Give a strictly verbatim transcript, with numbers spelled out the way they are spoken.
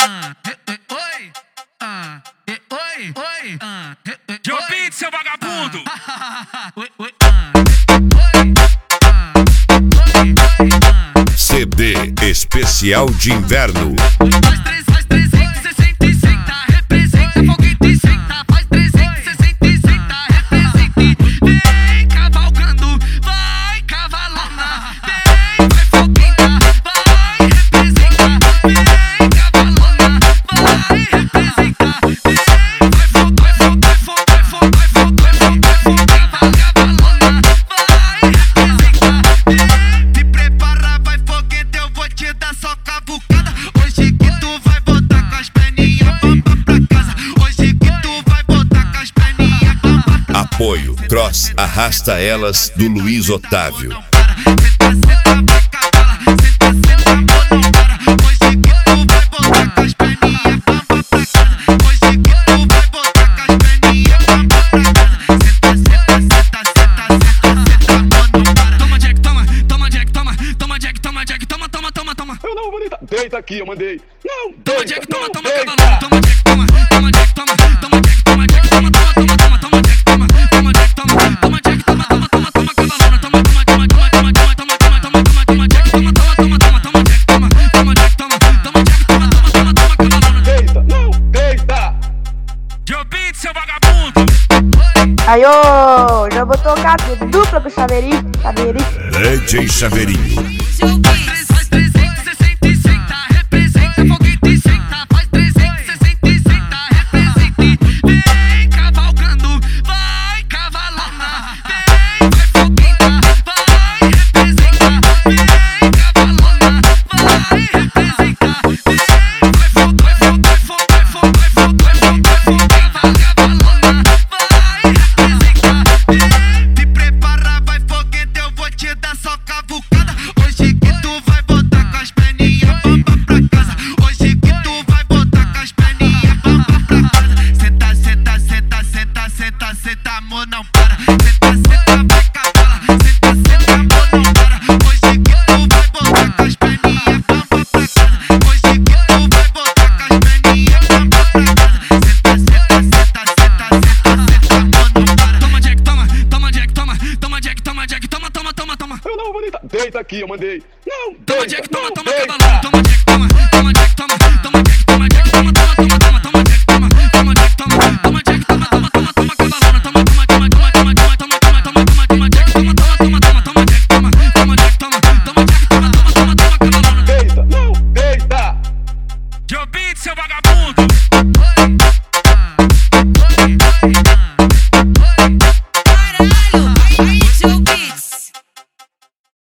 Oi, oi, oi, Joe Beat, seu vagabundo! C D especial de inverno. Faz três, faz trezentos e sessenta e senta, representa foguete e senta. Faz trezentos e sessenta e senta, representa e vem cavalgando, vai cavalona. Vem, vai fogueta, vai representa. Vem cavalona, vai representa. Vem, vai fogo, vai fogo, vai fogo, vai fogo, vai fogo, vai fogo, vai fogo, cavalona, vai representa. Vem, te prepara, vai foguete, eu vou te dar só cavucada. Hoje que tu vai botar com as perninhas bamba pra casa. Hoje que tu vai botar com as perninhas bamba pra casa. Apoio Cross Arrasta Elas do Luiz Otávio. Senta, senta, vai cavala. Senta, senta, amor, não para. Hoje que tu vai botar com as perninhas bamba pra casa. Hoje que tu vai botar com as perninhas bamba pra casa. Senta, senta, senta, senta, senta, senta, amor, não para. Toma Jack, toma, toma Jack, toma, toma Jack, toma Jack, toma, toma, toma, toma. Eu não vou deitar. Deita aqui, eu mandei. Não, Toma deita, Jack, toma, não, toma, deita. cavalona. Toma Jack, toma, toma Jack, toma, toma Jack, toma Jack, toma, toma, toma, toma, toma Jack, toma, toma Jack, toma, toma Jack, toma, toma, toma, toma, cavalona. Toma, toma, toma, toma, toma, toma, toma, toma, toma, toma, toma Jack, toma, toma, toma, toma, toma Jack, toma, toma Jack, toma, toma Jack, toma, toma, toma, toma, cavalona. Deita, não, deita. Joe Beat, seu vagabundo! Aí, ô, já vou tocar tudo dupla pro Chaveirinho, Chaveirinho. D J Chaveirinho. Faz trezentos e sessenta e senta, representa foguete e senta. Faz trezentos e sessenta e senta, representa e vem cavalgando, vai cavalona. Vem, vai fogueta, vai representa. Vem cavalona, vai representa. Vem, vai fogo, vai fogo, vai fogo, vai fogo, vai fogo, vai fogo, vai fogo, cavalona, vai representa. Vem, te prepara, vai foguete, eu vou te dar só cavucada. Hoje que tu vai botar com as perninhas bamba pra casa. Hoje que tu vai botar com as perninhas bamba pra casa. Senta, senta, senta, senta, senta, senta, amor, não para. Senta, senta, vai cavala. Senta, senta, amor, não para. Hoje que tu vai botar com as perninhas bamba pra casa. Hoje que tu vai botar com as perninhas bamba pra casa. Senta, senta, senta, senta, senta, senta, amor, não para. Toma Jack, toma, toma Jack, toma, toma Jack, toma Jack, toma, toma, toma, toma. Eu não vou deitar. Deita aqui, eu mandei. Não, Toma deita, Jack, toma, não, toma, deita. cavalona. Toma Jack, toma, toma Jack, toma, toma Jack, toma Jack, toma, toma, toma, toma, toma Jack, toma, toma Jack, toma, toma Jack, toma, toma, toma, toma, cavalona. Toma, toma, toma, toma, toma, toma, toma, toma, toma, toma, toma Jack, toma, toma, toma, toma, toma Jack, toma, toma Jack, toma, toma Jack, toma, toma, toma, toma, cavalona. Deita, não, deita. Joe Beat, seu vagabundo!